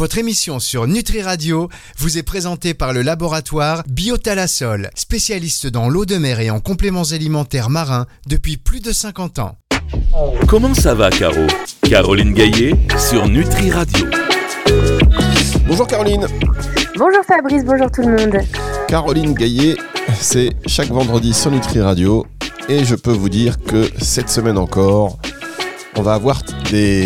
Votre émission sur Nutri Radio vous est présentée par le laboratoire Biotalasol, spécialiste dans l'eau de mer et en compléments alimentaires marins depuis plus de 50 ans. Comment ça va, Caro? Caroline Gaillet sur Nutri Radio. Bonjour Caroline. Bonjour Fabrice, bonjour tout le monde. Caroline Gaillet, c'est chaque vendredi sur Nutri Radio. Et je peux vous dire que cette semaine encore, on va avoir des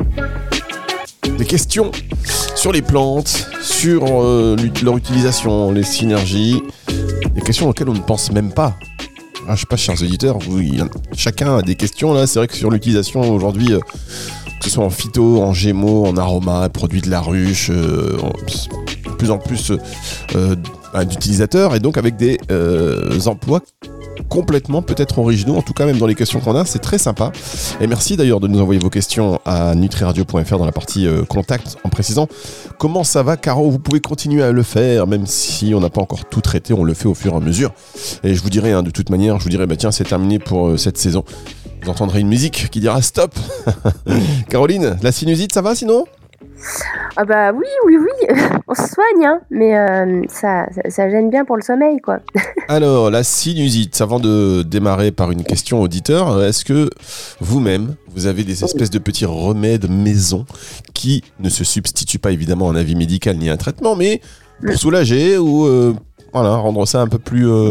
questions sur les plantes, sur leur utilisation, les synergies, des questions auxquelles on ne pense même pas. Je sais pas, chers auditeurs, chacun a des questions là. C'est vrai que sur l'utilisation aujourd'hui, que ce soit en phyto, en gémeaux, en aroma, produits de la ruche, de plus en plus d'utilisateurs, et donc avec des emplois complètement peut-être originaux, en tout cas même dans les questions qu'on a, c'est très sympa. Et merci d'ailleurs de nous envoyer vos questions à nutriradio.fr dans la partie contact, en précisant comment ça va, Caro. Vous pouvez continuer à le faire, même si on n'a pas encore tout traité, on le fait au fur et à mesure. Et je vous dirai, de toute manière, tiens, c'est terminé pour cette saison. Vous entendrez une musique qui dira stop. Caroline, la sinusite, ça va sinon ? Ah bah oui, on se soigne, hein, mais ça gêne bien pour le sommeil, quoi. Alors, la sinusite, avant de démarrer par une question auditeur, est-ce que vous-même, vous avez des espèces de petits remèdes maison qui ne se substituent pas évidemment à un avis médical ni à un traitement, mais pour soulager ou rendre ça un peu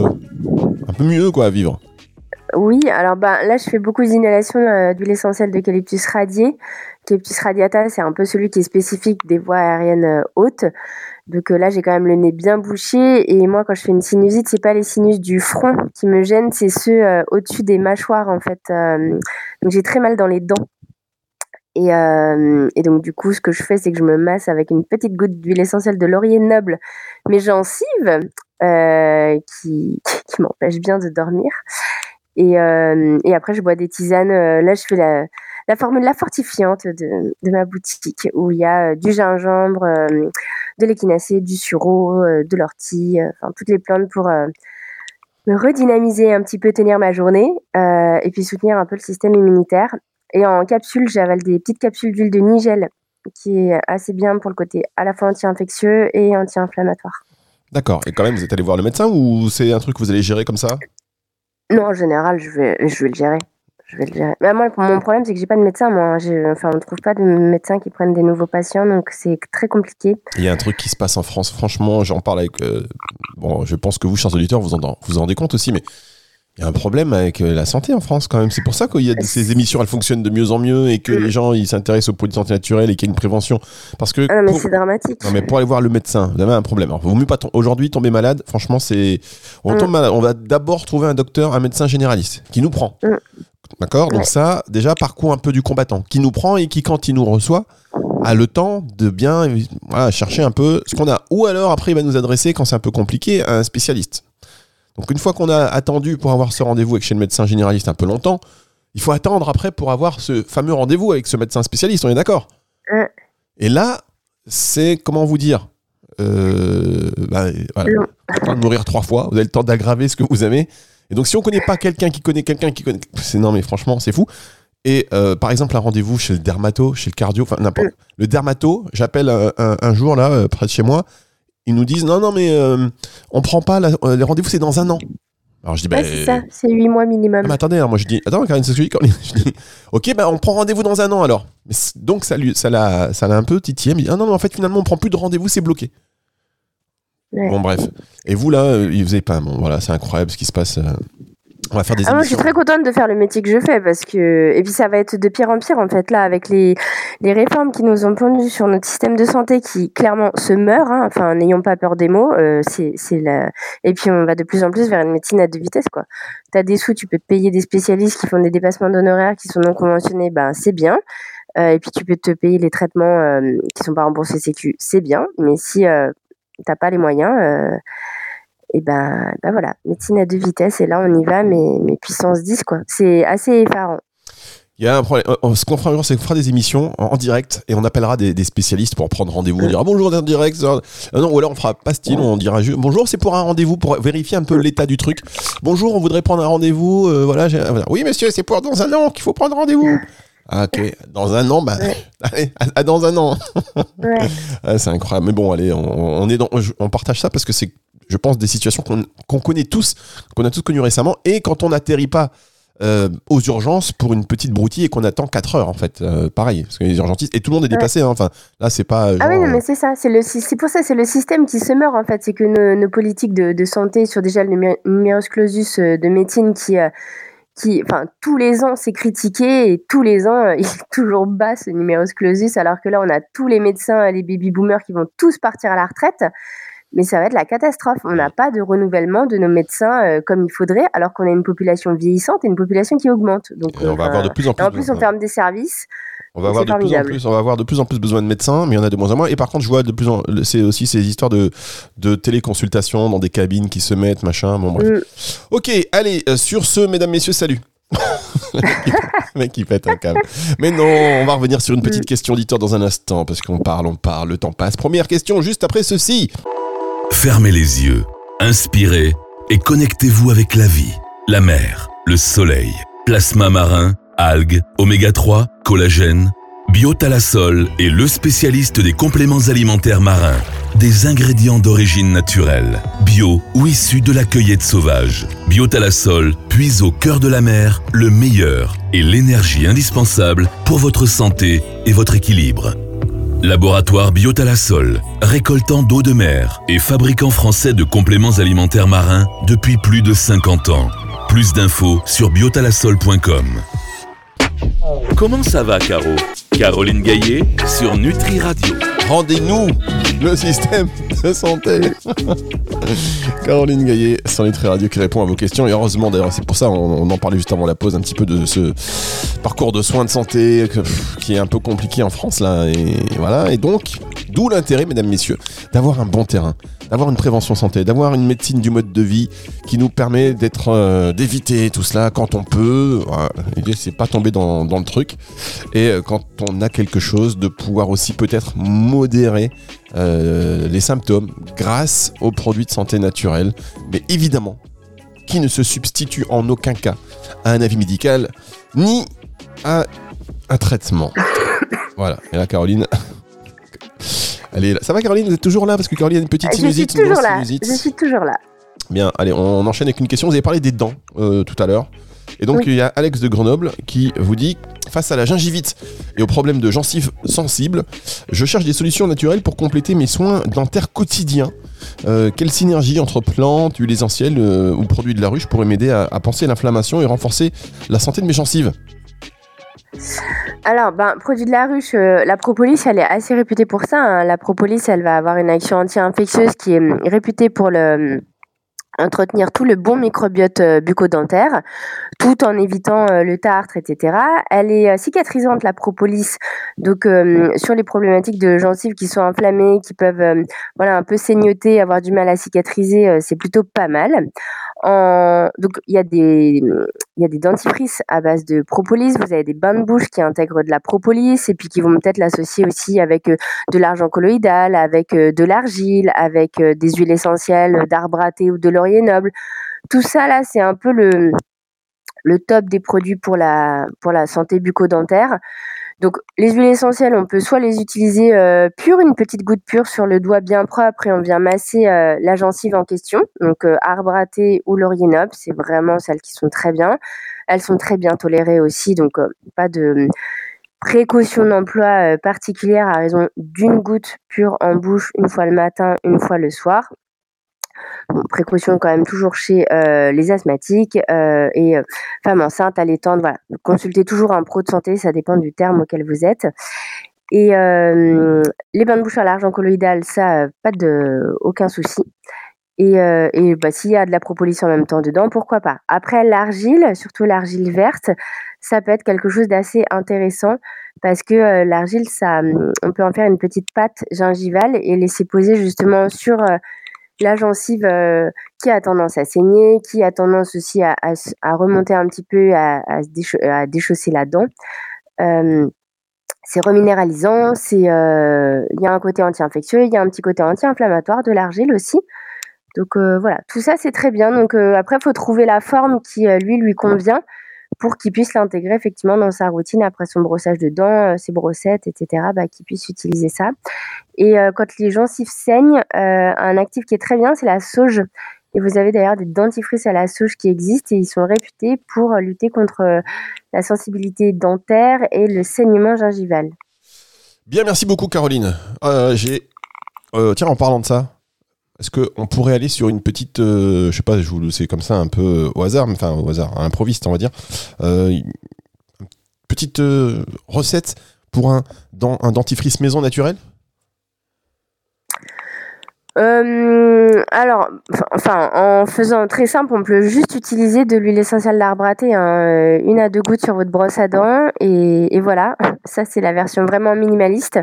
mieux quoi, à vivre? Oui, alors là je fais beaucoup d'inhalation d'huile essentielle d'eucalyptus radié. Eucalyptus radiata, c'est un peu celui qui est spécifique des voies aériennes hautes. Donc là j'ai quand même le nez bien bouché, et moi quand je fais une sinusite, c'est pas les sinus du front qui me gênent, c'est ceux au-dessus des mâchoires en fait. Donc j'ai très mal dans les dents. Et donc du coup ce que je fais, c'est que je me masse avec une petite goutte d'huile essentielle de laurier noble mes gencives, qui m'empêchent bien de dormir. Et après, je bois des tisanes. Là, je fais la formule la fortifiante de ma boutique, où il y a du gingembre, de l'échinacée, du sureau, de l'ortie, toutes les plantes pour me redynamiser un petit peu, tenir ma journée, et puis soutenir un peu le système immunitaire. Et en capsule, j'avale des petites capsules d'huile de nigel, qui est assez bien pour le côté à la fois anti-infectieux et anti-inflammatoire. D'accord. Et quand même, vous êtes allé voir le médecin ou c'est un truc que vous allez gérer comme ça ? Non, en général, je vais le gérer. Mais moi, mon problème, c'est que j'ai pas de médecin, moi. On ne trouve pas de médecins qui prennent des nouveaux patients, donc c'est très compliqué. Il y a un truc qui se passe en France. Franchement, j'en parle avec... je pense que vous, chers auditeurs, vous en rendez compte aussi, mais il y a un problème avec la santé en France, quand même. C'est pour ça qu'il y a ces émissions, elles fonctionnent de mieux en mieux, et que les gens, ils s'intéressent aux produits de santé naturelle et qu'il y a une prévention. Parce que... Ah non, mais c'est dramatique. Non, mais pour aller voir le médecin, vous avez un problème. Alors, vaut mieux pas aujourd'hui tomber malade. Franchement, on tombe malade. On va d'abord trouver un médecin généraliste qui nous prend. D'accord ? Donc ça, déjà, parcours un peu du combattant, qui nous prend et qui, quand il nous reçoit, a le temps de bien chercher un peu ce qu'on a. Ou alors, après, il va nous adresser, quand c'est un peu compliqué, à un spécialiste. Donc, une fois qu'on a attendu pour avoir ce rendez-vous chez le médecin généraliste un peu longtemps, il faut attendre après pour avoir ce fameux rendez-vous avec ce médecin spécialiste, on est d'accord ? Et là, c'est, comment vous dire, vous avez le temps de mourir 3 fois, vous avez le temps d'aggraver ce que vous avez. Et donc, si on ne connaît pas quelqu'un qui connaît quelqu'un qui connaît... Non, mais franchement, c'est fou. Et par exemple, un rendez-vous chez le dermato, chez le cardio, n'importe. Le dermato, j'appelle un jour, là, près de chez moi, ils nous disent, non, mais on ne prend pas, les rendez-vous, c'est dans 1 an. Alors, je dis, c'est ça, c'est 8 mois minimum. Mais attendez, alors moi, je dis, attends, Karine, c'est ce que je dis. Je dis, ok, on prend rendez-vous dans 1 an, alors. Mais donc, ça l'a un peu titillé. Mais non, mais en fait, finalement, on ne prend plus de rendez-vous, c'est bloqué. Ouais. Bon, bref. Et vous, là, vous n'avez pas... Bon, voilà, c'est incroyable ce qui se passe. On va faire des émissions. Moi, je suis très contente de faire le métier que je fais, parce que... Et puis, ça va être de pire en pire, en fait, là, avec les réformes qui nous ont pondues sur notre système de santé, qui, clairement, se meurt, hein. Enfin, n'ayons pas peur des mots. Et puis, on va de plus en plus vers une médecine à 2 vitesses, quoi. T'as des sous, tu peux te payer des spécialistes qui font des dépassements d'honoraires qui sont non conventionnés, c'est bien. Et puis, tu peux te payer les traitements qui sont pas remboursés Sécu, c'est bien. Mais si... t'as pas les moyens, et voilà, médecine à 2 vitesses, et là on y va, mais puissance 10, quoi. C'est assez effarant. Il y a un problème. Ce qu'on fera un jour, c'est qu'on fera des émissions en direct et on appellera des spécialistes pour prendre rendez-vous. On dira bonjour en direct. Non, ou alors on fera pas style, on dira bonjour, c'est pour un rendez-vous, pour vérifier un peu l'état du truc. Bonjour, on voudrait prendre un rendez-vous. Voilà. Oui, monsieur, c'est pour dans 1 an qu'il faut prendre rendez-vous. Ah, ok. Dans un an, Ouais. allez, dans un an. Ouais. Ah, c'est incroyable. Mais bon, allez, on partage ça parce que c'est, je pense, des situations qu'on connaît tous, qu'on a tous connues récemment. Et quand on n'atterrit pas aux urgences pour une petite broutille et qu'on attend 4 heures, en fait, pareil. Parce que les urgentistes, et tout le monde est dépassé. Hein, enfin, là, c'est pas. Ah oui, non, mais c'est ça. C'est pour ça, c'est le système qui se meurt, en fait. C'est que nos politiques de santé sur déjà le numerus clausus de médecine enfin, tous les ans, c'est critiqué et tous les ans, il est toujours bas ce numerus clausus, alors que là, on a tous les médecins, les baby-boomers qui vont tous partir à la retraite. Mais ça va être la catastrophe. On n'a pas de renouvellement de nos médecins comme il faudrait, alors qu'on a une population vieillissante et une population qui augmente. Donc, on va avoir de plus en plus. Et en plus, on ferme des services. On va avoir de plus en plus besoin de médecins, mais il y en a de moins en moins. Et par contre, je vois c'est aussi ces histoires de téléconsultation dans des cabines qui se mettent, machin. Bon, bref. Ok, allez, sur ce, mesdames, messieurs, salut. Le mec qui pète un câble. Mais non, on va revenir sur une petite question auditeur dans un instant, parce qu'on parle, le temps passe. Première question, juste après ceci. Fermez les yeux, inspirez et connectez-vous avec la vie, la mer, le soleil, plasma marin, algues, oméga 3, collagène. Biotalasol est le spécialiste des compléments alimentaires marins, des ingrédients d'origine naturelle, bio ou issus de la cueillette sauvage. Biotalasol puise au cœur de la mer le meilleur et l'énergie indispensable pour votre santé et votre équilibre. Laboratoire Biotalasol, récoltant d'eau de mer et fabricant français de compléments alimentaires marins depuis plus de 50 ans. Plus d'infos sur biotalasol.com. Comment ça va, Caro? Caroline Gaillet sur Nutri Radio. Rendez-nous le système de santé. Caroline Gaillet sur Nutri Radio qui répond à vos questions. Et heureusement, d'ailleurs, c'est pour ça on en parlait juste avant la pause un petit peu de ce parcours de soins de santé qui est un peu compliqué en France là. Et voilà. Et donc, d'où l'intérêt, mesdames, messieurs, d'avoir un bon terrain, d'avoir une prévention santé, d'avoir une médecine du mode de vie qui nous permet d'éviter tout cela quand on peut. Voilà. L'idée, c'est pas tomber dans le truc. Et quand on a quelque chose, de pouvoir aussi peut-être modérer les symptômes grâce aux produits de santé naturels, mais évidemment qui ne se substitue en aucun cas à un avis médical ni à un traitement. Voilà. Et là, Caroline, allez, ça va, Caroline? Vous êtes toujours là? Parce que Caroline a une petite sinusite. Je suis toujours là. Bien, allez, on enchaîne avec une question. Vous avez parlé des dents tout à l'heure. Et donc, il y a Alex de Grenoble qui vous dit: face à la gingivite et aux problèmes de gencives sensibles, je cherche des solutions naturelles pour compléter mes soins dentaires quotidiens. Quelle synergie entre plantes, huiles essentielles ou produits de la ruche pourrait m'aider à penser à l'inflammation et renforcer la santé de mes gencives? Alors, produit de la ruche, la propolis, elle est assez réputée pour ça. Hein. La propolis, elle va avoir une action anti-infectieuse qui est réputée pour entretenir tout le bon microbiote bucco-dentaire, tout en évitant le tartre, etc. Elle est cicatrisante, la propolis, donc sur les problématiques de gencives qui sont inflammées, qui peuvent un peu saignoter, avoir du mal à cicatriser, c'est plutôt pas mal. Donc il y a des dentifrices à base de propolis, vous avez des bains de bouche qui intègrent de la propolis et puis qui vont peut-être l'associer aussi avec de l'argent colloïdal, avec de l'argile, avec des huiles essentielles d'arbre à thé ou de laurier noble. Tout ça là, c'est un peu le top des produits pour la santé bucco-dentaire. Donc les huiles essentielles, on peut soit les utiliser pures, une petite goutte pure sur le doigt bien propre et on vient masser la gencive en question. Donc arbre à thé ou laurier noble, c'est vraiment celles qui sont très bien. Elles sont très bien tolérées aussi, donc pas de précaution d'emploi particulière à raison d'une goutte pure en bouche une fois le matin, une fois le soir. Bon, précaution quand même toujours chez les asthmatiques et femmes enceintes, allaitantes, voilà. Consultez toujours un pro de santé, ça dépend du terme auquel vous êtes. Et les bains de bouche à l'argent colloïdal, ça, aucun souci. Et s'il y a de la propolis en même temps dedans, pourquoi pas. Après, l'argile, surtout l'argile verte, ça peut être quelque chose d'assez intéressant parce que l'argile, on peut en faire une petite pâte gingivale et laisser poser justement sur la gencive qui a tendance à saigner, qui a tendance aussi à remonter un petit peu, à déchausser la dent. C'est reminéralisant, il y a un côté anti-infectieux, il y a un petit côté anti-inflammatoire de l'argile aussi. Donc voilà, tout ça c'est très bien. Donc après, il faut trouver la forme qui lui convient pour qu'il puisse l'intégrer effectivement dans sa routine après son brossage de dents, ses brossettes, etc., qu'il puisse utiliser ça. Et quand les gencives saignent, un actif qui est très bien, c'est la sauge. Et vous avez d'ailleurs des dentifrices à la sauge qui existent et ils sont réputés pour lutter contre la sensibilité dentaire et le saignement gingival. Bien, merci beaucoup Caroline. Tiens, en parlant de ça, est-ce qu'on pourrait aller sur une petite, je sais pas, je vous le sais comme ça un peu au hasard, à l'improviste on va dire, une petite recette pour un dentifrice maison naturel? Alors, en faisant très simple, on peut juste utiliser de l'huile essentielle d'arbre à thé, 1 à 2 gouttes sur votre brosse à dents, et voilà. Ça, c'est la version vraiment minimaliste.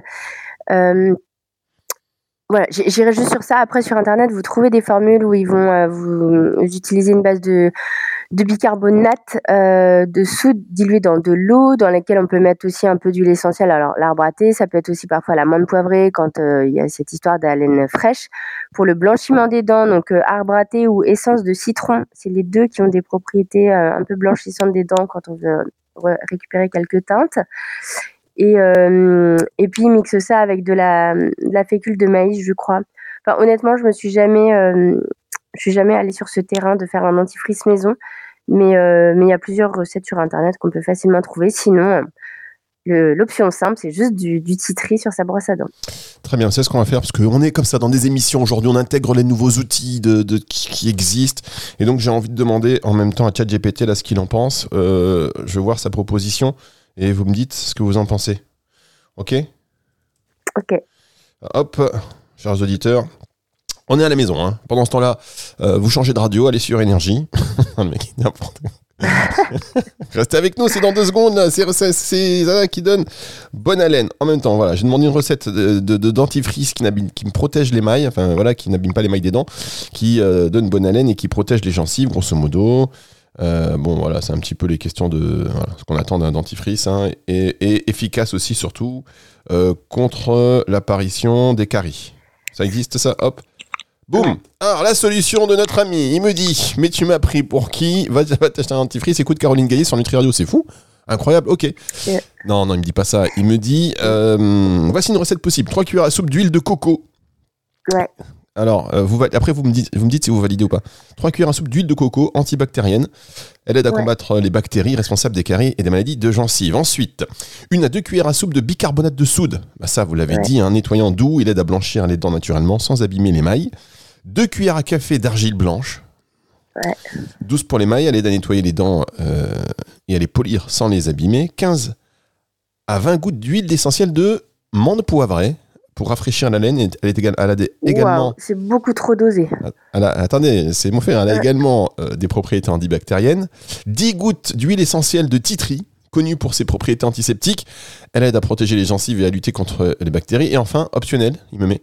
Voilà, j'irai juste sur ça. Après, sur Internet, vous trouvez des formules où ils vont vous utiliser une base de bicarbonate de soude diluée dans de l'eau, dans laquelle on peut mettre aussi un peu d'huile essentielle. Alors, l'arbre à thé, ça peut être aussi parfois la menthe poivrée quand il y a cette histoire d'haleine fraîche. Pour le blanchiment des dents, donc arbre à thé ou essence de citron, c'est les deux qui ont des propriétés un peu blanchissantes des dents quand on veut récupérer quelques teintes. Et puis, il mixe ça avec de la fécule de maïs, je crois. Enfin, honnêtement, je suis jamais allée sur ce terrain de faire un dentifrice maison. Mais il y a plusieurs recettes sur Internet qu'on peut facilement trouver. Sinon, l'option simple, c'est juste du titri sur sa brosse à dents. Très bien, c'est ce qu'on va faire parce qu'on est comme ça dans des émissions. Aujourd'hui, on intègre les nouveaux outils qui existent. Et donc, j'ai envie de demander en même temps à ChatGPT là ce qu'il en pense. Je vais voir sa proposition et vous me dites ce que vous en pensez. Ok ? Ok. Hop, chers auditeurs. On est à la maison, hein. Pendant ce temps-là, vous changez de radio, allez sur Énergie. Le mec, n'importe quoi. Restez avec nous, c'est dans 2 secondes. Là. C'est ça qui donne bonne haleine. En même temps, voilà, j'ai demandé une recette de dentifrice qui me protège l'émail, qui n'abîme pas l'émail des dents, qui donne bonne haleine et qui protège les gencives, grosso modo. Voilà, c'est un petit peu les questions de ce qu'on attend d'un dentifrice, hein, et efficace aussi, surtout, contre l'apparition des caries. Ça existe, ça ? Hop. Boum. Alors, la solution de notre ami, il me dit, mais tu m'as pris pour qui ? Va t'acheter un dentifrice, écoute Caroline Gaillet sur Nutri Radio, c'est fou ? Incroyable, ok. Yeah. Non, il me dit pas ça. Il me dit, voici une recette possible. 3 cuillères à soupe d'huile de coco. Ouais. Alors, après, vous me dites si vous validez ou pas. 3 cuillères à soupe d'huile de coco antibactérienne. Elle aide à combattre les bactéries responsables des caries et des maladies de gencives. Ensuite, 1 à 2 cuillères à soupe de bicarbonate de soude. Ça, vous l'avez dit, un nettoyant doux. Il aide à blanchir les dents naturellement sans abîmer l'émail. 2 cuillères à café d'argile blanche. Ouais. Douce pour l'émail. Elle aide à nettoyer les dents et à les polir sans les abîmer. 15 à 20 gouttes d'huile d'essentiel de menthe poivrée. Pour rafraîchir la laine, elle a également... Wow, c'est beaucoup trop dosé. Attendez, c'est mon frère. Elle a également des propriétés antibactériennes. 10 gouttes d'huile essentielle de titri, connue pour ses propriétés antiseptiques. Elle aide à protéger les gencives et à lutter contre les bactéries. Et enfin, optionnel, il me met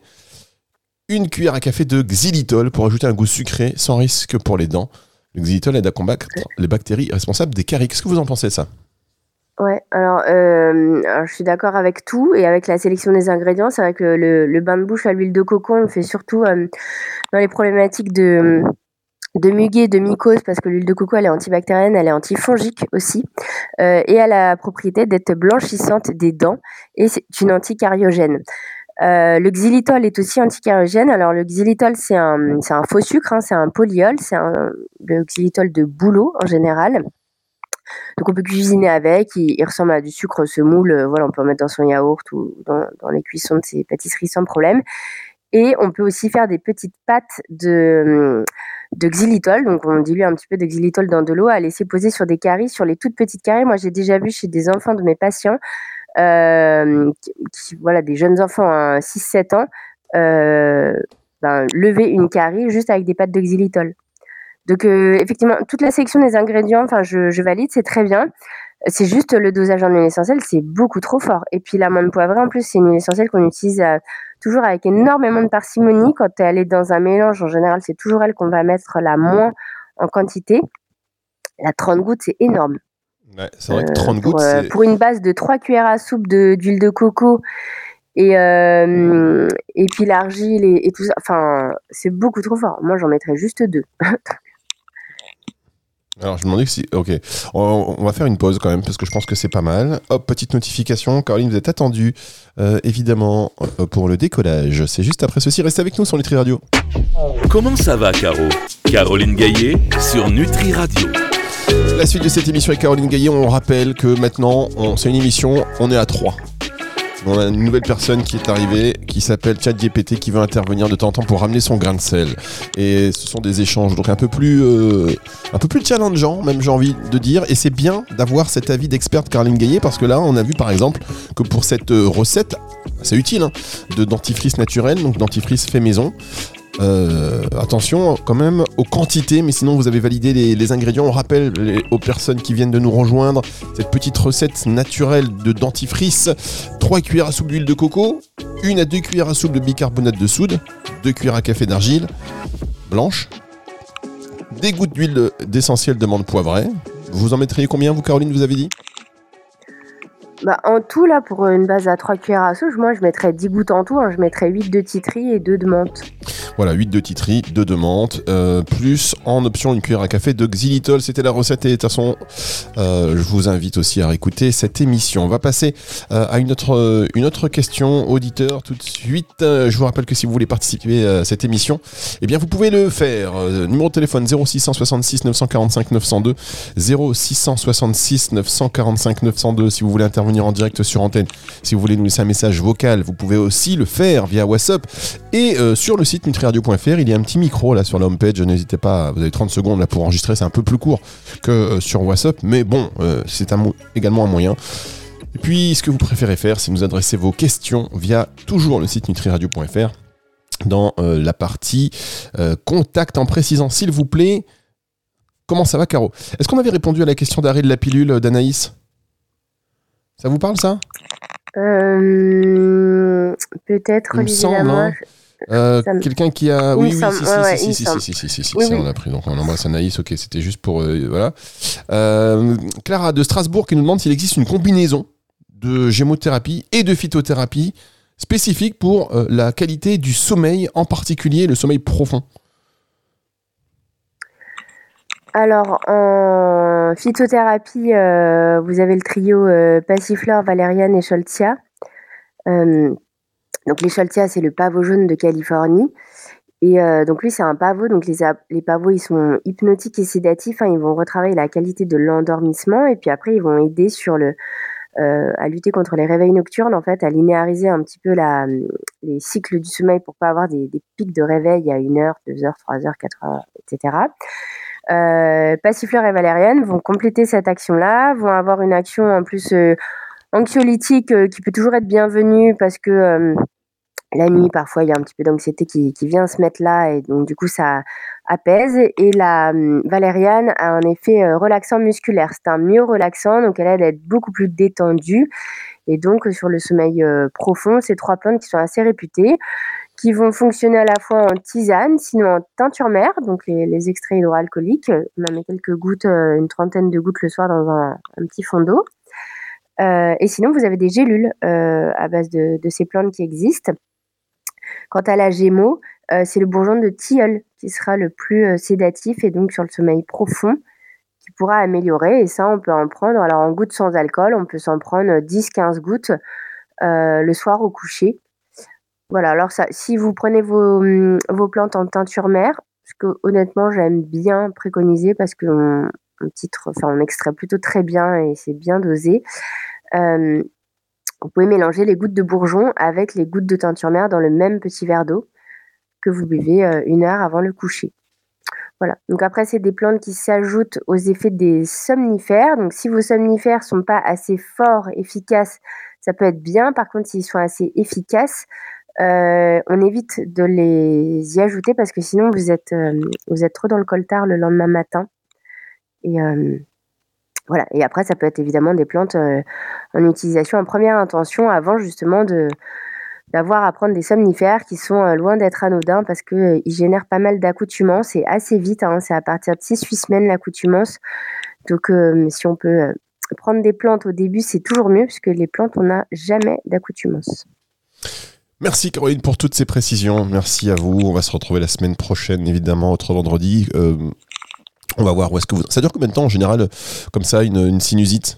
1 cuillère à café de xylitol pour ajouter un goût sucré sans risque pour les dents. Le xylitol aide à combattre les bactéries responsables des caries. Qu'est-ce que vous en pensez de ça ? Ouais, alors je suis d'accord avec tout et avec la sélection des ingrédients. C'est vrai que le bain de bouche à l'huile de coco, on le fait surtout dans les problématiques de muguet, de mycose, parce que l'huile de coco, elle est antibactérienne, elle est antifongique aussi, et elle a la propriété d'être blanchissante des dents et c'est une anticariogène. Le xylitol est aussi anticariogène. Alors le xylitol, c'est un faux sucre, c'est un polyol, le xylitol de bouleau en général. Donc on peut cuisiner avec, il ressemble à du sucre semoule, on peut en mettre dans son yaourt ou dans les cuissons de ses pâtisseries sans problème. Et on peut aussi faire des petites pâtes de xylitol, donc on dilue un petit peu de xylitol dans de l'eau à laisser poser sur des caries, sur les toutes petites caries. Moi j'ai déjà vu chez des enfants de mes patients, des jeunes enfants à 6-7 ans, lever une carie juste avec des pâtes de xylitol. Donc effectivement, toute la sélection des ingrédients, je valide, c'est très bien. C'est juste le dosage en huile essentielle, c'est beaucoup trop fort. Et puis la menthe poivrée, en plus, c'est une huile essentielle qu'on utilise toujours avec énormément de parcimonie. Quand elle est dans un mélange, en général, c'est toujours elle qu'on va mettre la moins en quantité. La 30 gouttes, c'est énorme. Ouais, c'est vrai que 30 gouttes, c'est... Pour une base de 3 cuillères à soupe d'huile de coco et puis l'argile et tout ça, c'est beaucoup trop fort. Moi, j'en mettrais juste 2. Alors, je me demandais si... Ok, on va faire une pause quand même, parce que je pense que c'est pas mal. Hop, petite notification. Caroline, vous êtes attendue, évidemment, pour le décollage. C'est juste après ceci. Restez avec nous sur Nutri Radio. Comment ça va, Caro? Caroline Gaillet sur Nutri Radio. La suite de cette émission avec Caroline Gaillet, on rappelle que maintenant, c'est une émission, on est à 3. On a une nouvelle personne qui est arrivée, qui s'appelle ChatGPT, qui veut intervenir de temps en temps pour ramener son grain de sel. Et ce sont des échanges donc un peu plus challengeants, même j'ai envie de dire. Et c'est bien d'avoir cet avis d'experte Caroline Gaillet, parce que là, on a vu par exemple que pour cette recette, c'est utile, de dentifrice naturel, donc dentifrice fait maison. Attention quand même aux quantités, mais sinon vous avez validé les ingrédients. On rappelle aux personnes qui viennent de nous rejoindre cette petite recette naturelle de dentifrice: 3 cuillères à soupe d'huile de coco, 1 à 2 cuillères à soupe de bicarbonate de soude, 2 cuillères à café d'argile blanche, des gouttes d'huile d'essentiel de menthe poivrée. Vous en mettriez combien, vous, Caroline, vous avez dit? En tout, là, pour une base à 3 cuillères à soupe, moi, je mettrais 10 gouttes en tout. Je mettrais 8 de titri et 2 de menthe. Voilà, 8 de titri, 2 de menthe, plus en option une cuillère à café de xylitol. C'était la recette et de toute façon, je vous invite aussi à réécouter cette émission. On va passer à une autre question auditeur tout de suite. Je vous rappelle que si vous voulez participer à cette émission, eh bien vous pouvez le faire. Numéro de téléphone 0666 945 902, 0666 945 902 si vous voulez intervenir en direct sur antenne. Si vous voulez nous laisser un message vocal, vous pouvez aussi le faire via WhatsApp. Et sur le site nutriradio.fr, il y a un petit micro là sur la homepage. N'hésitez pas, vous avez 30 secondes là pour enregistrer. C'est un peu plus court que sur WhatsApp, mais bon, c'est également un moyen. Et puis, ce que vous préférez faire, c'est nous adresser vos questions via toujours le site nutriradio.fr dans la partie contact, en précisant, s'il vous plaît, comment ça va, Caro? Est-ce qu'on avait répondu à la question d'arrêt de la pilule d'Anaïs? Ça vous parle, ça? Peut-être, il me semble, hein. Quelqu'un qui a... Oui, si, on a pris. Donc on embrasse Anaïs, ok, c'était juste pour... voilà. Clara de Strasbourg qui nous demande s'il existe une combinaison de gémothérapie et de phytothérapie spécifique pour la qualité du sommeil, en particulier le sommeil profond. Alors, en phytothérapie, vous avez le trio passiflore, valériane et Scholzia. Donc les Scholzia, c'est le pavot jaune de Californie. Et donc lui, c'est un pavot. Donc les pavots, ils sont hypnotiques et sédatifs. Ils vont retravailler la qualité de l'endormissement. Et puis après, ils vont aider à lutter contre les réveils nocturnes, en fait, à linéariser un petit peu les cycles du sommeil pour pas avoir des pics de réveil à 1h, 2h, 3h, 4h, etc. Passiflore et valériane vont compléter cette action-là, vont avoir une action en plus anxiolytique qui peut toujours être bienvenue parce que la nuit, parfois, il y a un petit peu d'anxiété qui vient se mettre là et donc du coup, ça apaise. Et la valériane a un effet relaxant musculaire. C'est un myorelaxant, donc elle aide à être beaucoup plus détendue. Et donc, sur le sommeil profond, ces 3 plantes qui sont assez réputées, qui vont fonctionner à la fois en tisane, sinon en teinture mère, donc les extraits hydroalcooliques. On en met quelques gouttes, une trentaine de gouttes le soir dans un petit fond d'eau. Et sinon, vous avez des gélules à base de ces plantes qui existent. Quant à la gémo, c'est le bourgeon de tilleul qui sera le plus sédatif et donc sur le sommeil profond qui pourra améliorer. Et ça, on peut en prendre, alors en gouttes sans alcool, on peut s'en prendre 10-15 gouttes le soir au coucher. Voilà, alors ça, si vous prenez vos plantes en teinture mère, ce que honnêtement j'aime bien préconiser parce qu'on extrait plutôt très bien et c'est bien dosé. Vous pouvez mélanger les gouttes de bourgeon avec les gouttes de teinture mère dans le même petit verre d'eau que vous buvez 1 heure avant le coucher. Voilà. Donc après, c'est des plantes qui s'ajoutent aux effets des somnifères. Donc si vos somnifères ne sont pas assez forts, efficaces, ça peut être bien. Par contre, s'ils sont assez efficaces, on évite de les y ajouter parce que sinon, vous êtes trop dans le coltard le lendemain matin. Et voilà. Et après, ça peut être évidemment des plantes en utilisation en première intention avant justement d'avoir à prendre des somnifères qui sont loin d'être anodins parce qu'ils génèrent pas mal d'accoutumance et assez vite. C'est à partir de 6-8 semaines l'accoutumance. Donc, si on peut prendre des plantes au début, c'est toujours mieux puisque les plantes, on n'a jamais d'accoutumance. Merci Caroline pour toutes ces précisions. Merci à vous. On va se retrouver la semaine prochaine, évidemment, autre vendredi. On va voir où est-ce que vous... Ça dure combien de temps en général, comme ça, une sinusite?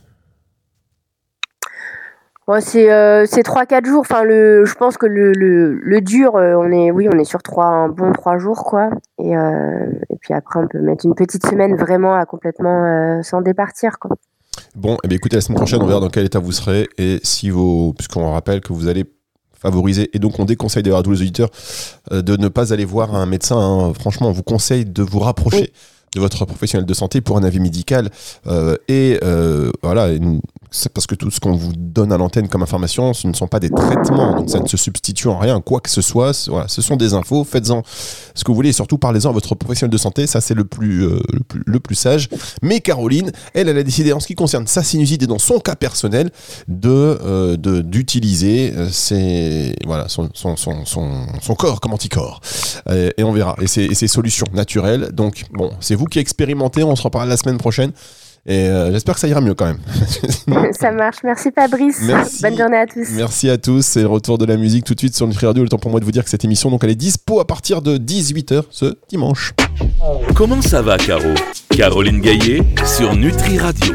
Bon, c'est 3-4 jours. Enfin, je pense que le dur, on est sur un bon 3 jours, quoi. Et puis après, on peut mettre une petite semaine vraiment à complètement s'en départir, quoi. Bon, eh bien, écoutez, la semaine prochaine, on verra dans quel état vous serez. Et puisqu'on rappelle que vous allez favoriser, et donc on déconseille d'ailleurs à tous les auditeurs de ne pas aller voir un médecin. Hein. Franchement, on vous conseille de vous rapprocher de votre professionnel de santé pour un avis médical. Voilà, c'est parce que tout ce qu'on vous donne à l'antenne comme information, ce ne sont pas des traitements, donc ça ne se substitue en rien, quoi que ce soit. Voilà, ce sont des infos, faites-en ce que vous voulez et surtout parlez-en à votre professionnel de santé, ça c'est le plus sage. Mais Caroline, elle a décidé en ce qui concerne sa sinusite et dans son cas personnel d'utiliser son corps comme anticorps. Et on verra. Et ses solutions naturelles. Donc bon, c'est vous qui expérimentez, on se reparle la semaine prochaine. Et j'espère que ça ira mieux quand même. Ça marche. Merci Fabrice. Merci. Bonne journée à tous. Merci à tous. C'est le retour de la musique tout de suite sur Nutri Radio. Le temps pour moi de vous dire que cette émission, donc, elle est dispo à partir de 18h ce dimanche. Comment ça va, Caro? Caroline Gaillet sur Nutri Radio.